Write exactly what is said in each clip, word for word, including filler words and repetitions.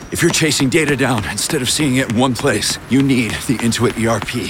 If you're chasing data down instead of seeing it in one place, you need the Intuit E R P.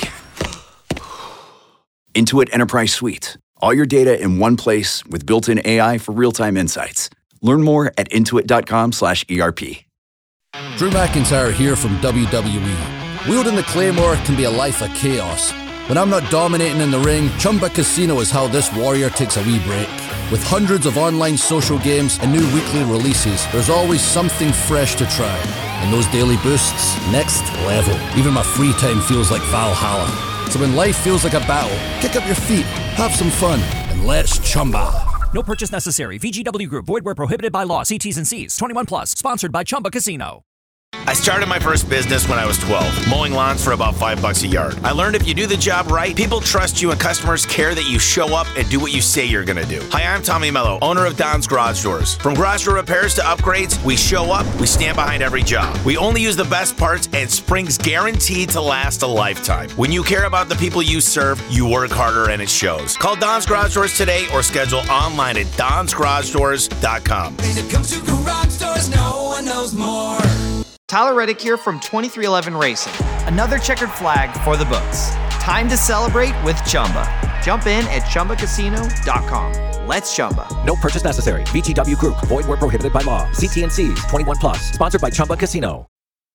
Intuit Enterprise Suite. All your data in one place with built-in A I for real-time insights. Learn more at intuit.com slash ERP. Drew McIntyre here from W W E. Wielding the Claymore can be a life of chaos. When I'm not dominating in the ring, Chumba Casino is how this warrior takes a wee break. With hundreds of online social games and new weekly releases, there's always something fresh to try. And those daily boosts, next level. Even my free time feels like Valhalla. So when life feels like a battle, kick up your feet, have some fun, and let's chumba. No purchase necessary. V G W Group. Void where prohibited by law. See T's and C's. twenty-one plus. Sponsored by Chumba Casino. I started my first business when I was twelve, mowing lawns for about five bucks a yard. I learned if you do the job right, people trust you and customers care that you show up and do what you say you're going to do. Hi, I'm Tommy Mello, owner of Don's Garage Doors. From garage door repairs to upgrades, we show up, we stand behind every job. We only use the best parts, and spring's guaranteed to last a lifetime. When you care about the people you serve, you work harder and it shows. Call Don's Garage Doors today or schedule online at dons garage doors dot com. When it comes to garage doors, no one knows more. Tyler Reddick here from twenty-three eleven Racing. Another checkered flag for the books. Time to celebrate with Chumba. Jump in at chumba casino dot com. Let's Chumba. No purchase necessary. V G W Group. Void where prohibited by law. See T and C's. twenty-one plus. Sponsored by Chumba Casino.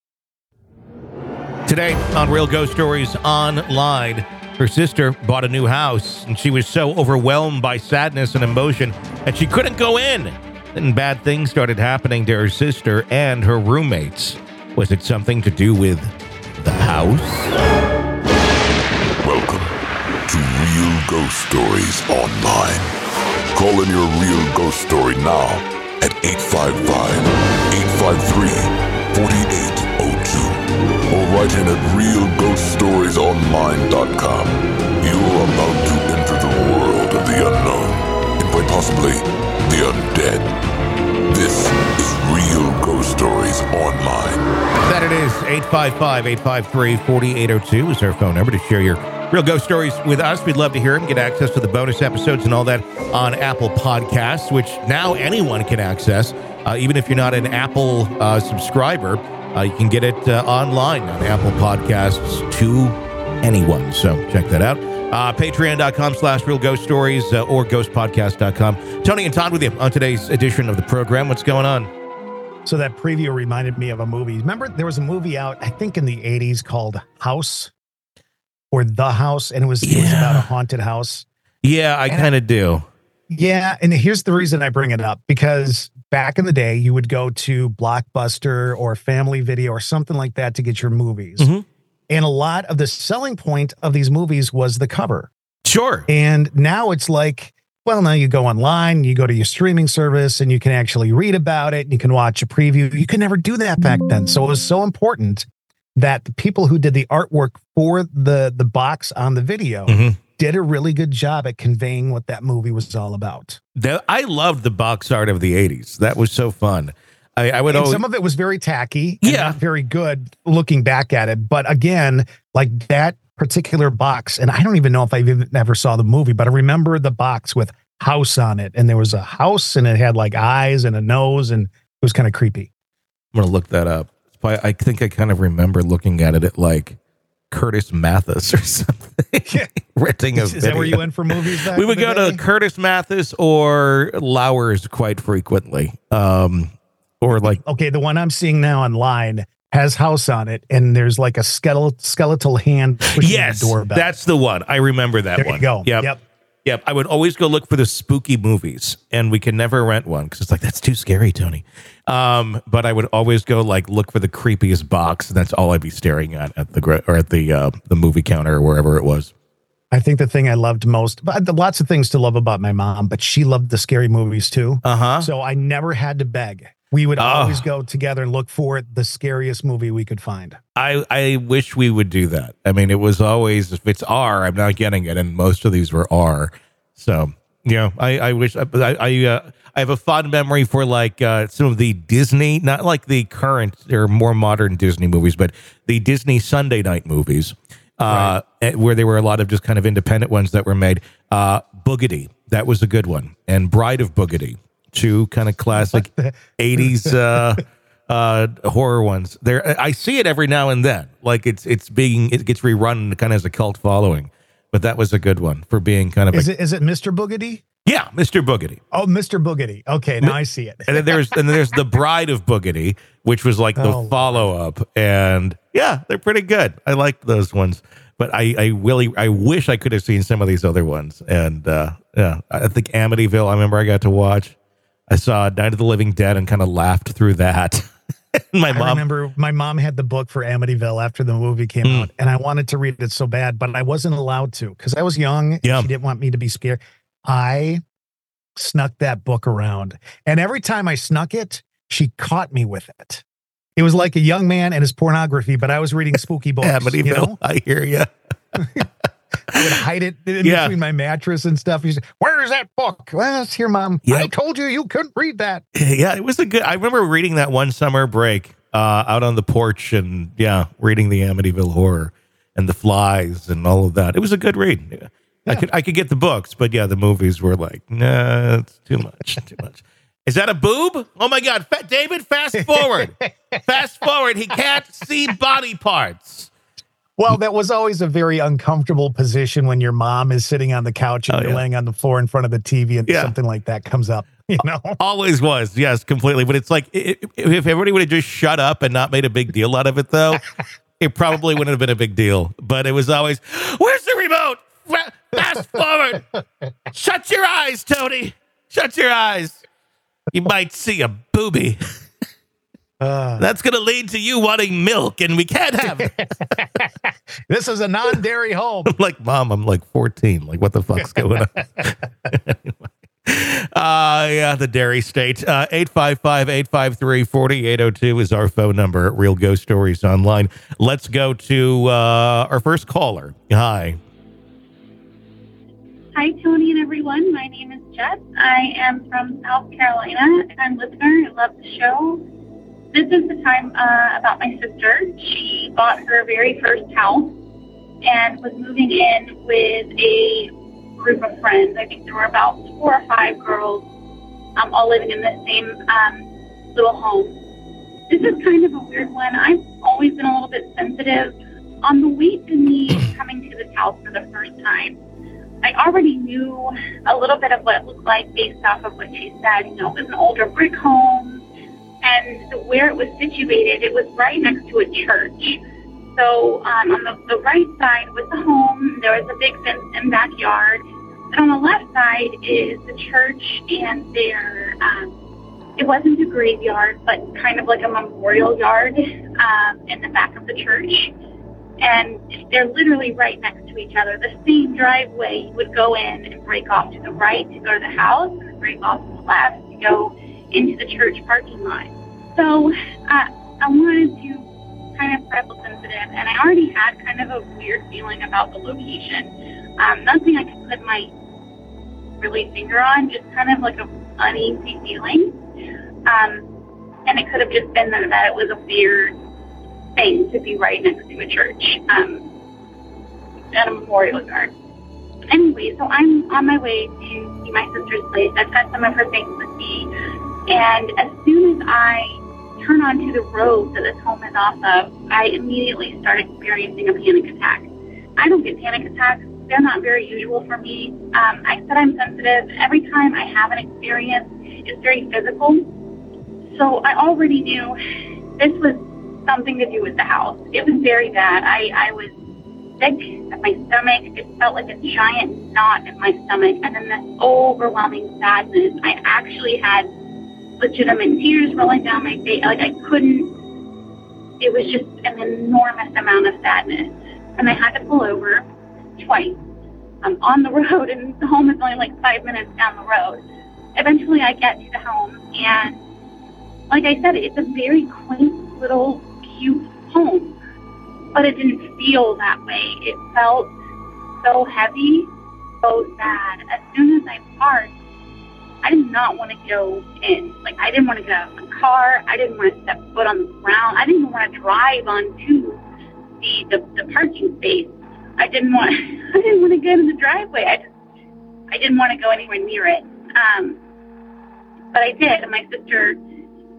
Today on Real Ghost Stories Online, her sister bought a new house, and she was so overwhelmed by sadness and emotion that she couldn't go in. Then bad things started happening to her sister and her roommates. Was it something to do with the house? Welcome to Real Ghost Stories Online. Call in your real ghost story now at eight five five, eight five three, four eight zero two or write in at real ghost stories online dot com. You are about to enter the world of the unknown and quite possibly the undead. This is Real Ghost Stories Online. That it is. eight five five, eight five three, four eight zero two is our phone number to share your real ghost stories with us. We'd love to hear them. Get access to the bonus episodes and all that on Apple Podcasts, which now anyone can access. Uh, even if you're not an Apple uh, subscriber, uh, you can get it uh, online on Apple Podcasts to anyone. So check that out. Uh, Patreon.com slash Real Ghost Stories uh, or ghost podcast dot com. Tony and Todd with you on today's edition of the program. What's going on? So that preview reminded me of a movie. Remember, there was a movie out, I think in the eighties called House or The House, and it was, yeah. it was about a haunted house. Yeah, I kind of do. Yeah, and here's the reason I bring it up, because back in the day, you would go to Blockbuster or Family Video or something like that to get your movies. Mm-hmm. And a lot of the selling point of these movies was the cover. Sure. And now it's like, well, now you go online, you go to your streaming service, and you can actually read about it. And you can watch a preview. You could never do that back then. So it was so important that the people who did the artwork for the, the box on the video mm-hmm. did a really good job at conveying what that movie was all about. The, I loved the box art of the eighties. That was so fun. I, I would and always, some of it was very tacky, yeah, and not very good looking back at it. But again, like that particular box, and I don't even know if I even ever saw the movie, but I remember the box with house on it, and there was a house, and it had like eyes and a nose, and it was kind of creepy. I'm gonna look that up. I think I kind of remember looking at it at like Curtis Mathis or something. Yeah. Renting a Is video. That where you went for movies? Back we would go day? to Curtis Mathis or Lauer's quite frequently. Um, Or like, okay, the one I'm seeing now online has house on it, and there's like a skeletal skeletal hand pushing yes, the doorbell. That's the one. I remember that there one. You go. Yep. Yep. Yep. I would always go look for the spooky movies, and we could never rent one because it's like, that's too scary, Tony. Um, but I would always go like look for the creepiest box, and that's all I'd be staring at at the or at the uh, the movie counter or wherever it was. I think the thing I loved most, but lots of things to love about my mom, but she loved the scary movies too. Uh huh. So I never had to beg. We would oh. always go together and look for the scariest movie we could find. I, I wish we would do that. I mean, it was always, if it's R, I'm not getting it. And most of these were R. So, you know, I, I wish, I I, uh, I have a fond memory for like uh, some of the Disney, not like the current or more modern Disney movies, but the Disney Sunday night movies, uh, right. where there were a lot of just kind of independent ones that were made. Uh, Boogedy, that was a good one. And Bride of Boogedy. Two kind of classic eighties uh, uh, horror ones. There, I see it every now and then. Like it's it's being it gets rerun and kind of has a cult following. But that was a good one for being kind of. Is a, it is it Mister Boogedy? Yeah, Mister Boogedy. Oh, Mister Boogedy. Okay, now I see it. And then there's and then there's The Bride of Boogedy, which was like the Oh, follow up, and yeah, they're pretty good. I liked those ones, but I I really I wish I could have seen some of these other ones. And uh, yeah, I think Amityville. I remember I got to watch. I saw Night of the Living Dead and kind of laughed through that. my I mom. remember my mom had the book for Amityville after the movie came Mm. out, and I wanted to read it so bad, but I wasn't allowed to because I was young. Yeah. And she didn't want me to be scared. I snuck that book around, and every time I snuck it, she caught me with it. It was like a young man and his pornography, but I was reading spooky books. Amityville. You know? I hear you. I would hide it in Yeah. between my mattress and stuff. She's, where is that book? Well, it's here, Mom. Yeah. I told you you couldn't read that. Yeah, it was a good. I remember reading that one summer break uh, out on the porch, and yeah, reading the Amityville Horror and the Flies and all of that. It was a good read. Yeah. I could I could get the books, but yeah, the movies were like, nah, it's too much, too much. Is that a boob? Oh my God, Fa- David, fast forward, fast forward. He can't see body parts. Well, that was always a very uncomfortable position when your mom is sitting on the couch and Oh, you're yeah. laying on the floor in front of the T V and Yeah. something like that comes up, you know? Always was, yes, completely. But it's like i- i- if everybody would have just shut up and not made a big deal out of it, though, it probably wouldn't have been a big deal. But it was always, where's the remote? Fa- Fast forward. Shut your eyes, Tony. Shut your eyes. You might see a booby. Uh, That's going to lead to you wanting milk, and we can't have it. this is a non-dairy home. I'm like, Mom, I'm like fourteen. Like, what the fuck's going on? Uh, yeah, the dairy state. Uh, eight five five, eight five three, four eight zero two is our phone number at Real Ghost Stories Online. Let's go to uh, our first caller. Hi. Hi, Tony and everyone. My name is Jess. I am from South Carolina. I'm a listener. I love the show. This is the time uh, about my sister. She bought her very first house and was moving in with a group of friends. I think there were about four or five girls um, all living in the same um, little home. This is kind of a weird one. I've always been a little bit sensitive. On the way to me coming to this house for the first time, I already knew a little bit of what it looked like based off of what she said. You know, it was an older brick home, and where it was situated, it was right next to a church. So um, on the, the right side was the home. There was a big fenced-in backyard. And on the left side is the church and their, um, it wasn't a graveyard, but kind of like a memorial yard um, in the back of the church. And they're literally right next to each other. The same driveway, you would go in and break off to the right to go to the house, and break off to the left to go into the church parking lot. So uh, I wanted to kind of prep sensitive, and I already had kind of a weird feeling about the location. Um, nothing I could put my really finger on, just kind of like a uneasy feeling. Um, and it could have just been that, that it was a weird thing to be right next to a church um, at a memorial yard. Anyway, so I'm on my way to see my sister's place. I've got some of her things with me. And as soon as I turn onto the road that this home is off of, I immediately start experiencing a panic attack. I don't get panic attacks. They're not very usual for me. Um, I said I'm sensitive. Every time I have an experience, it's very physical. So I already knew this was something to do with the house. It was very bad. I, I was sick at my stomach. It felt like a giant knot in my stomach. And then this overwhelming sadness. I actually had legitimate tears rolling down my face. Like I couldn't, it was just an enormous amount of sadness. And I had to pull over twice. I'm on the road, and the home is only like five minutes down the road. Eventually I get to the home, and like I said, it's a very quaint little cute home, but it didn't feel that way. It felt so heavy, so sad. As soon as I parked, I did not want to go in. Like, I didn't want to get out of the car. I didn't want to step foot on the ground. I didn't even want to drive onto the, the, the parking space. I didn't want I didn't want to get in the driveway. I just I didn't want to go anywhere near it. Um, but I did, and my sister,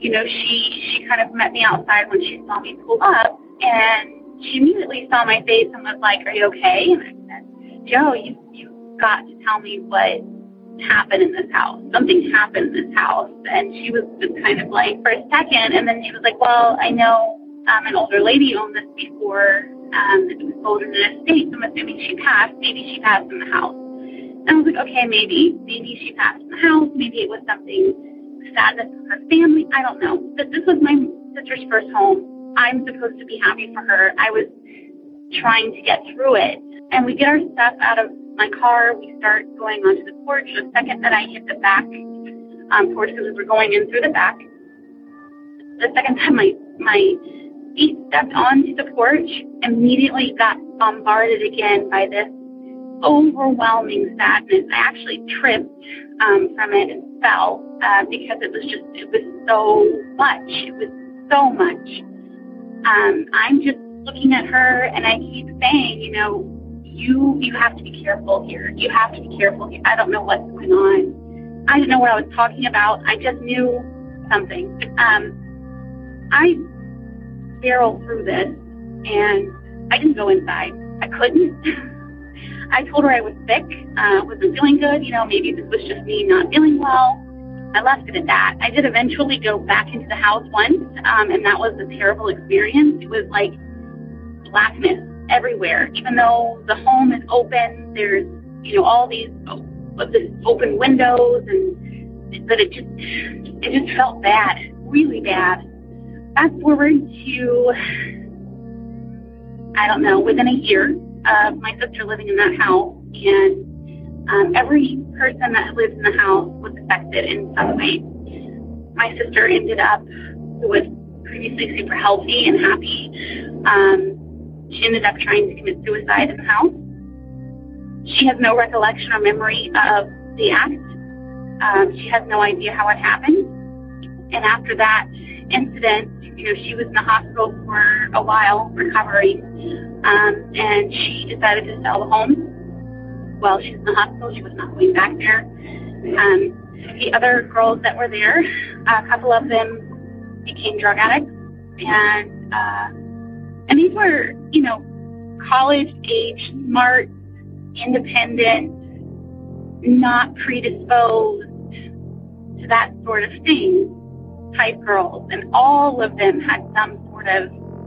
you know, she, she kind of met me outside when she saw me pull up, and she immediately saw my face and was like, "Are you okay?" And I said, "Joe, you, you've got to tell me what happened in this house. Something happened in this house." And she was just kind of like, for a second, and then she was like, "Well, I know um, an older lady owned this before. Um, it was sold in an estate, so I'm assuming she passed. Maybe she passed in the house." And I was like, okay, maybe. Maybe she passed in the house. Maybe it was something sadness with her family. I don't know. But this was my sister's first home. I'm supposed to be happy for her. I was trying to get through it. And we get our stuff out of my car. We start going onto the porch. The second that I hit the back um, porch, because we were going in through the back, the second time my, my feet stepped onto the porch, immediately got bombarded again by this overwhelming sadness. I actually tripped um, from it and fell uh, because it was just, it was so much. It was so much. Um, I'm just looking at her, and I keep saying, you know, you you have to be careful here. You have to be careful here. I don't know what's going on. I didn't know what I was talking about. I just knew something. Um, I barreled through this, and I didn't go inside. I couldn't. I told her I was sick, uh, wasn't feeling good. You know, maybe this was just me not feeling well. I left it at that. I did eventually go back into the house once, um, and that was a terrible experience. It was like blackness everywhere. Even though the home is open, there's, you know, all these oh, this open windows, and but it just it just felt bad, really bad. Fast forward to, I don't know, within a year of my sister living in that house, and um, every person that lives in the house was affected in some way. My sister ended up, who was previously super healthy and happy, um, she ended up trying to commit suicide in the house. She has no recollection or memory of the act. Um, she has no idea how it happened. And after that incident, you know, she was in the hospital for a while recovering, um, and she decided to sell the home. While she was in the hospital, she was not going back there. Um, the other girls that were there, a couple of them became drug addicts, and uh, and these were, you know, college-age, smart, independent, not predisposed to that sort of thing type girls, and all of them had some sort of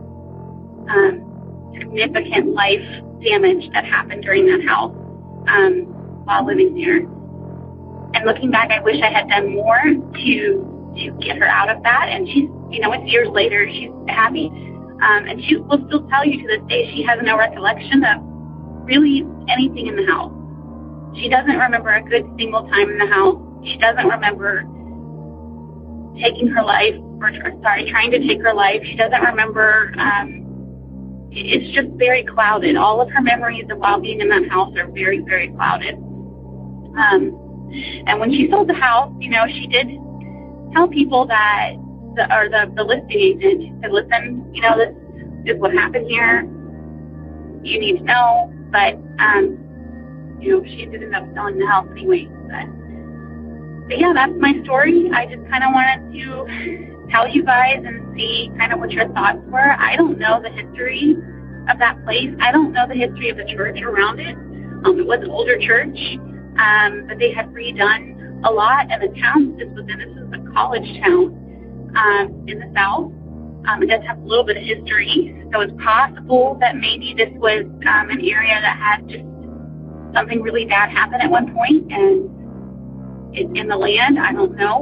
um, significant life damage that happened during that house um, while living there. And looking back, I wish I had done more to to get her out of that. And she's, you know, it's years later, she's happy, um, and she will still tell you to this day she has no recollection of really anything in the house. She doesn't remember a good single time in the house. She doesn't remember taking her life, or, or sorry, trying to take her life. She doesn't remember, um, it's just very clouded. All of her memories of while being in that house are very, very clouded. Um, and when she sold the house, you know, she did tell people that, the, or the, the listing agent said, listen, you know, this is what happened here. You need to know. But, um, you know, she ended up selling the house anyway. But, But yeah, that's my story. I just kind of wanted to tell you guys and see kind of what your thoughts were. I don't know the history of that place. I don't know the history of the church around it. Um, it was an older church, um, but they had redone a lot, and the town this was in, this is a college town um, in the South. Um, it does have a little bit of history, so it's possible that maybe this was um, an area that had just something really bad happen at one point, and in the land, I don't know.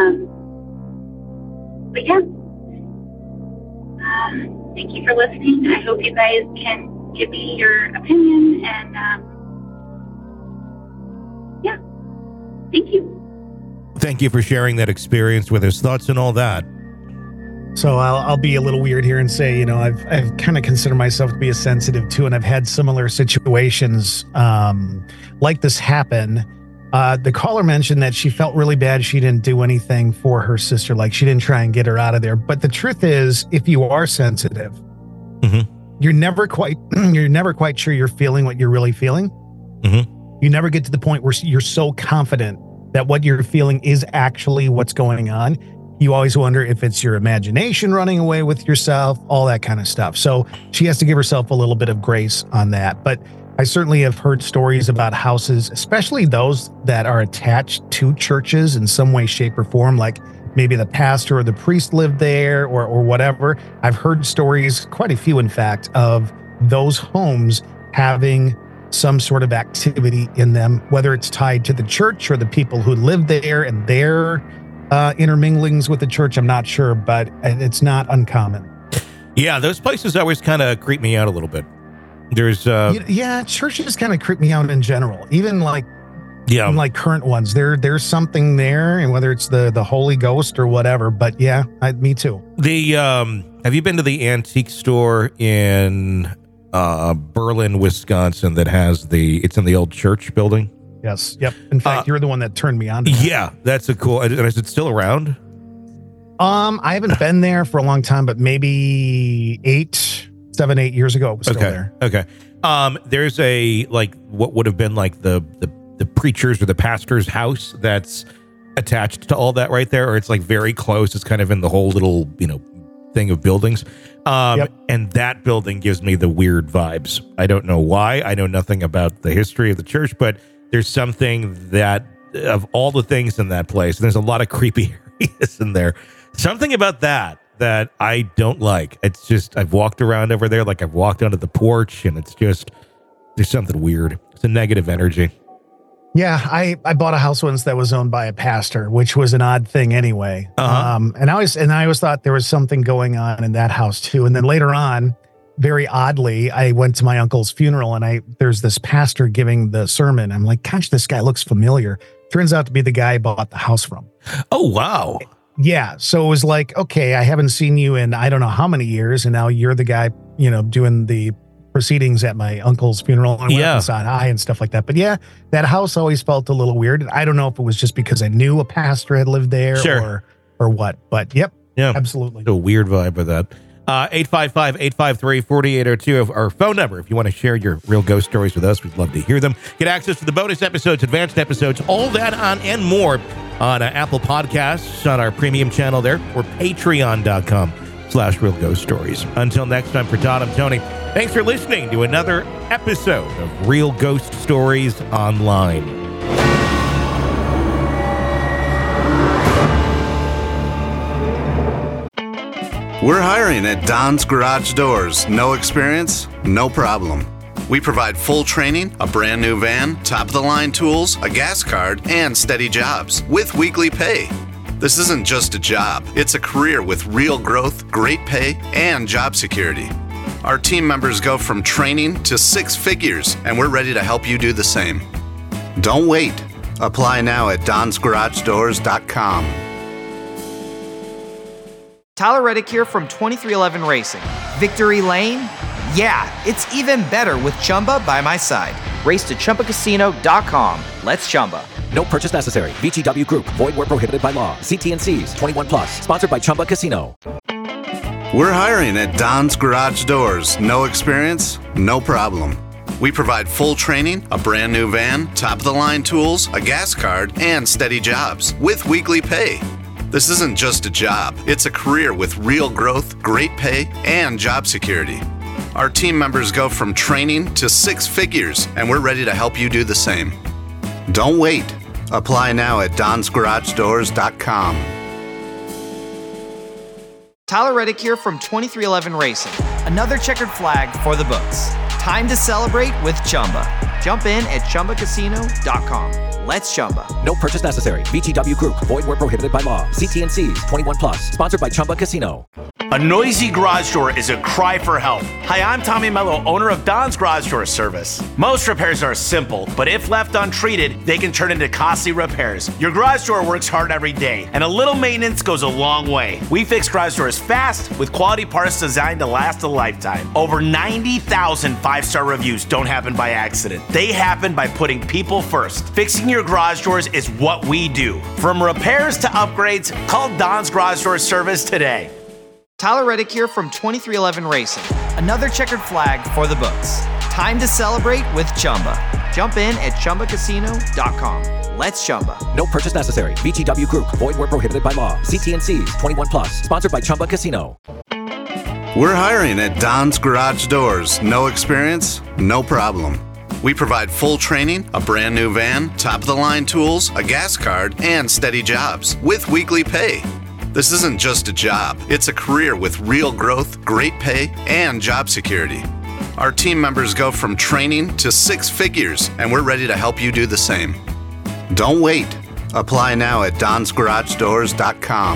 Um, but yeah, uh, thank you for listening. I hope you guys can give me your opinion, and um, yeah, thank you. Thank you for sharing that experience with us. Thoughts and all that. So I'll, I'll be a little weird here and say, you know, I've I've kind of considered myself to be a sensitive too, and I've had similar situations um, like this happen. Uh, the caller mentioned that she felt really bad. She didn't do anything for her sister. Like, she didn't try and get her out of there. But the truth is, if you are sensitive, mm-hmm. you're never quite, you're never quite sure you're feeling what you're really feeling. Mm-hmm. You never get to the point where you're so confident that what you're feeling is actually what's going on. You always wonder if it's your imagination running away with yourself, all that kind of stuff. So she has to give herself a little bit of grace on that. But I certainly have heard stories about houses, especially those that are attached to churches in some way, shape, or form, like maybe the pastor or the priest lived there or, or whatever. I've heard stories, quite a few in fact, of those homes having some sort of activity in them, whether it's tied to the church or the people who live there and their uh, interminglings with the church. I'm not sure, but it's not uncommon. Yeah, those places always kind of creep me out a little bit. There's uh yeah, churches kind of creep me out in general, even like yeah, like current ones. There, there's something there, and whether it's the the Holy Ghost or whatever. But yeah, I, me too. The um, have you been to the antique store in uh, Berlin, Wisconsin? That has the it's in the old church building. Yes. Yep. In fact, uh, you're the one that turned me on to that. Yeah, that's a cool. Is it still around? Um, I haven't been there for a long time, but maybe eight. Seven, eight years ago, it was still okay. there. Okay. Um, there's a, like, what would have been like the, the, the preacher's or the pastor's house that's attached to all that right there, or it's like very close. It's kind of in the whole little, you know, thing of buildings. Um, yep. And that building gives me the weird vibes. I don't know why. I know nothing about the history of the church, but there's something that, of all the things in that place, and there's a lot of creepy areas in there. Something about that. that I don't like. It's just, I've walked around over there, like I've walked onto the porch, and it's just, there's something weird. It's a negative energy. Yeah, I, I bought a house once that was owned by a pastor, which was an odd thing anyway. Uh-huh. Um, and I always, and I always thought there was something going on in that house too. And then later on, very oddly, I went to my uncle's funeral, and I, there's this pastor giving the sermon. I'm like, gosh, this guy looks familiar. Turns out to be the guy I bought the house from. Oh, wow. Yeah. So it was like, okay, I haven't seen you in I don't know how many years, and now you're the guy, you know, doing the proceedings at my uncle's funeral and yeah. on high and stuff like that. But yeah, that house always felt a little weird. I don't know if it was just because I knew a pastor had lived there sure. or or what. But yep, yeah, absolutely. A weird vibe with that. Uh, eight five five, eight five three, four eight zero two, our phone number. If you want to share your real ghost stories with us, we'd love to hear them. Get access to the bonus episodes, advanced episodes, all that on and more on uh, Apple Podcasts, on our premium channel there, or patreon.com slash real ghost stories. Until next time, for Todd, I'm Tony. Thanks for listening to another episode of Real Ghost Stories Online. We're hiring at Don's Garage Doors. No experience? No problem. We provide full training, a brand new van, top-of-the-line tools, a gas card, and steady jobs with weekly pay. This isn't just a job. It's a career with real growth, great pay, and job security. Our team members go from training to six figures, and we're ready to help you do the same. Don't wait. Apply now at dons garage doors dot com. Tyler Reddick here from twenty-three eleven Racing. Victory Lane? Yeah, it's even better with Chumba by my side. Race to Chumba Casino dot com. Let's Chumba. No purchase necessary. V G W Group. Void where prohibited by law. See T and C's. twenty-one plus. Sponsored by Chumba Casino. We're hiring at Don's Garage Doors. No experience? No problem. We provide full training, a brand new van, top-of-the-line tools, a gas card, and steady jobs with weekly pay. This isn't just a job. It's a career with real growth, great pay, and job security. Our team members go from training to six figures, and we're ready to help you do the same. Don't wait. Apply now at dons garage doors dot com. Tyler Reddick here from twenty-three eleven Racing. Another checkered flag for the books. Time to celebrate with Chumba. Jump in at chumba casino dot com. Let's Chumba. No purchase necessary. V G W Group. Void where prohibited by law. See T and C's. twenty-one plus. Sponsored by Chumba Casino. A noisy garage door is a cry for help. Hi, I'm Tommy Mello, owner of Don's Garage Door Service. Most repairs are simple, but if left untreated, they can turn into costly repairs. Your garage door works hard every day, and a little maintenance goes a long way. We fix garage doors fast with quality parts designed to last a lifetime. Over ninety thousand five-star reviews don't happen by accident. They happen by putting people first. Fixing your garage doors is what we do. From repairs to upgrades, call Don's Garage Door Service today. Tyler Reddick here from twenty-three eleven Racing. Another checkered flag for the books. Time to celebrate with Chumba. Jump in at chumba casino dot com. Let's Chumba. No purchase necessary. V G W Group. Void where prohibited by law. See T and C's. twenty-one plus. Sponsored by Chumba Casino. We're hiring at Don's Garage Doors. No experience? No problem. We provide full training, a brand new van, top-of-the-line tools, a gas card, and steady jobs with weekly pay. This isn't just a job. It's a career with real growth, great pay, and job security. Our team members go from training to six figures, and we're ready to help you do the same. Don't wait. Apply now at dons garage doors dot com.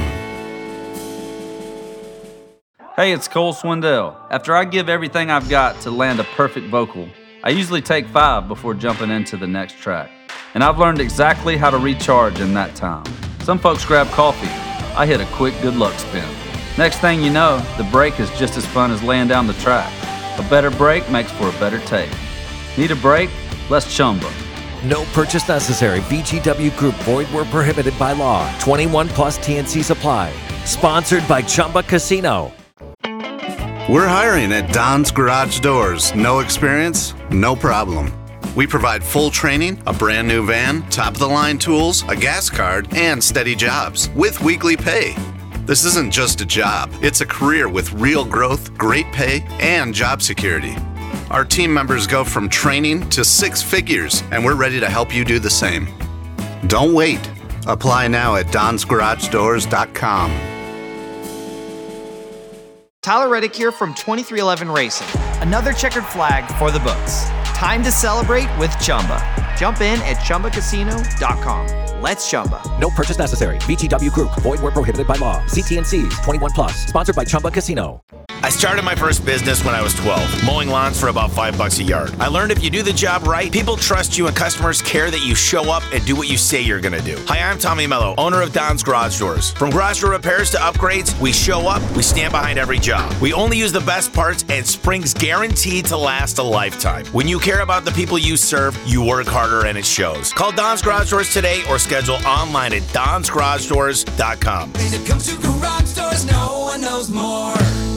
Hey, it's Cole Swindell. After I give everything I've got to land a perfect vocal, I usually take five before jumping into the next track. And I've learned exactly how to recharge in that time. Some folks grab coffee. I hit a quick good luck spin. Next thing you know, the break is just as fun as laying down the track. A better break makes for a better take. Need a break? Let's Chumba. No purchase necessary. V G W Group. Void where prohibited by law. twenty-one plus T and C's apply. Sponsored by Chumba Casino. We're hiring at Don's Garage Doors. No experience? No problem. We provide full training, a brand new van, top-of-the-line tools, a gas card, and steady jobs with weekly pay. This isn't just a job. It's a career with real growth, great pay, and job security. Our team members go from training to six figures, and we're ready to help you do the same. Don't wait. Apply now at dons garage doors dot com. Tyler Reddick here from twenty-three eleven Racing. Another checkered flag for the books. Time to celebrate with Chumba. Jump in at chumba casino dot com. Let's Chumba. No purchase necessary. V G W Group. Void where prohibited by law. See T and C's. twenty-one plus. Sponsored by Chumba Casino. I started my first business when I was twelve, mowing lawns for about five bucks a yard. I learned if you do the job right, people trust you and customers care that you show up and do what you say you're gonna do. Hi, I'm Tommy Mello, owner of Don's Garage Doors. From garage door repairs to upgrades, we show up, we stand behind every job. We only use the best parts and springs guaranteed to last a lifetime. When you care about the people you serve, you work harder and it shows. Call Don's Garage Doors today or schedule online at dons garage doors dot com. When it comes to garage doors, no one knows more.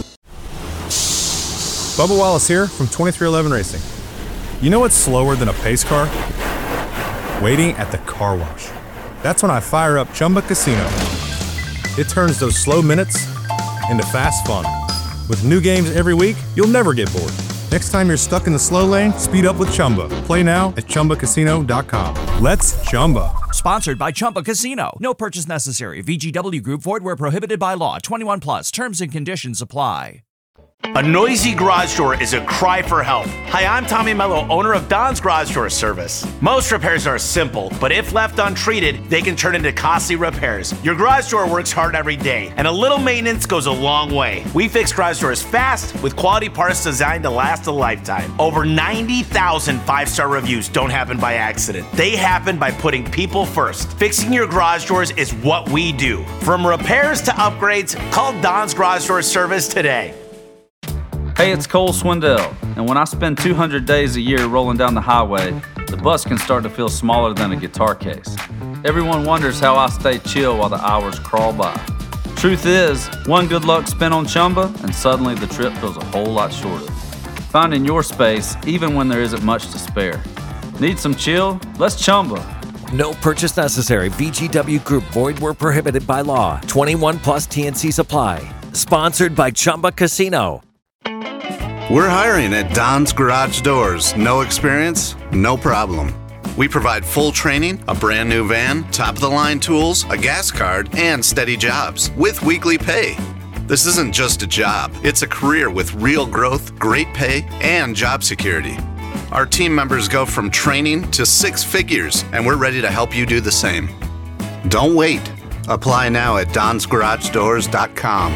Bubba Wallace here from twenty-three eleven Racing. You know what's slower than a pace car? Waiting at the car wash. That's when I fire up Chumba Casino. It turns those slow minutes into fast fun. With new games every week, you'll never get bored. Next time you're stuck in the slow lane, speed up with Chumba. Play now at chumba casino dot com. Let's Chumba. Sponsored by Chumba Casino. No purchase necessary. V G W Group. Void where prohibited by law. twenty-one plus. Terms and conditions apply. A noisy garage door is a cry for help. Hi, I'm Tommy Mello, owner of Don's Garage Door Service. Most repairs are simple, but if left untreated, they can turn into costly repairs. Your garage door works hard every day, and a little maintenance goes a long way. We fix garage doors fast with quality parts designed to last a lifetime. Over ninety thousand five-star reviews don't happen by accident. They happen by putting people first. Fixing your garage doors is what we do. From repairs to upgrades, call Don's Garage Door Service today. Hey, it's Cole Swindell, and when I spend two hundred days a year rolling down the highway, the bus can start to feel smaller than a guitar case. Everyone wonders how I stay chill while the hours crawl by. Truth is, one good luck spin on Chumba, and suddenly the trip feels a whole lot shorter. Finding your space, even when there isn't much to spare. Need some chill? Let's Chumba. No purchase necessary. V G W Group. Void where prohibited by law. twenty-one plus T and C's apply. Sponsored by Chumba Casino. We're hiring at Don's Garage Doors. No experience? No problem. We provide full training, a brand new van, top-of-the-line tools, a gas card, and steady jobs with weekly pay. This isn't just a job. It's a career with real growth, great pay, and job security. Our team members go from training to six figures, and we're ready to help you do the same. Don't wait. Apply now at dons garage doors dot com.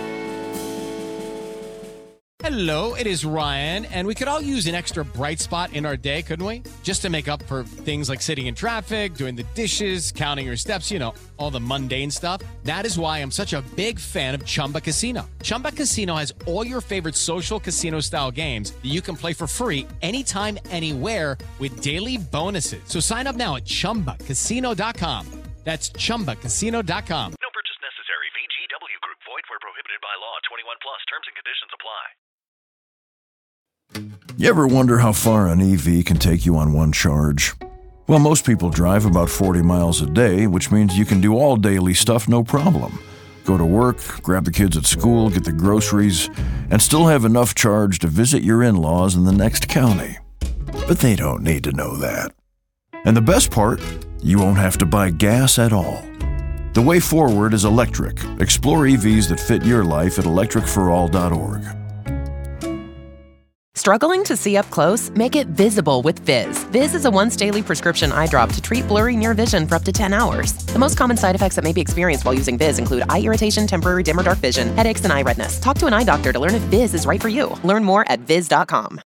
Hello, it is Ryan, and we could all use an extra bright spot in our day, couldn't we? Just to make up for things like sitting in traffic, doing the dishes, counting your steps, you know, all the mundane stuff. That is why I'm such a big fan of Chumba Casino. Chumba Casino has all your favorite social casino-style games that you can play for free anytime, anywhere with daily bonuses. So sign up now at chumba casino dot com. That's chumba casino dot com. No purchase necessary. V G W Group. Void where prohibited by law. twenty-one plus. Terms and conditions apply. You ever wonder how far an E V can take you on one charge? Well, most people drive about forty miles a day, which means you can do all daily stuff no problem. Go to work, grab the kids at school, get the groceries, and still have enough charge to visit your in-laws in the next county. But they don't need to know that. And the best part, you won't have to buy gas at all. The way forward is electric. Explore E Vs that fit your life at electric for all dot org. Struggling to see up close? Make it visible with Viz. Viz is a once-daily prescription eye drop to treat blurry near vision for up to ten hours. The most common side effects that may be experienced while using Viz include eye irritation, temporary dim or dark vision, headaches, and eye redness. Talk to an eye doctor to learn if Viz is right for you. Learn more at viz dot com.